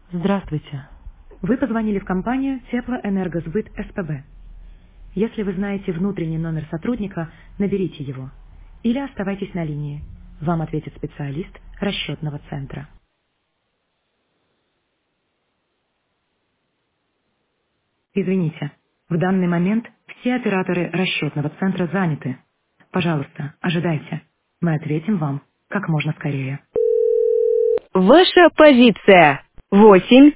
Здравствуйте. Вы позвонили в компанию Теплоэнергосбыт СПБ. Если вы знаете внутренний номер сотрудника, наберите его. Или оставайтесь на линии. Вам ответит специалист расчетного центра. Извините, в данный момент все операторы расчетного центра заняты. Пожалуйста, ожидайте. Мы ответим вам как можно скорее. Ваша позиция. 8.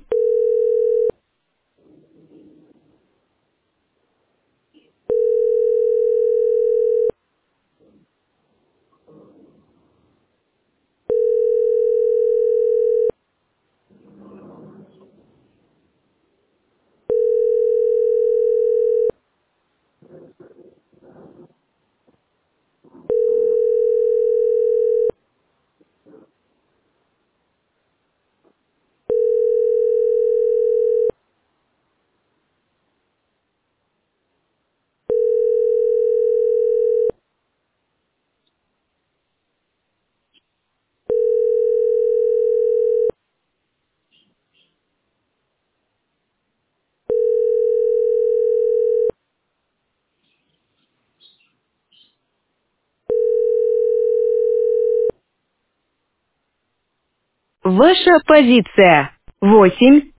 Ваша позиция. 8.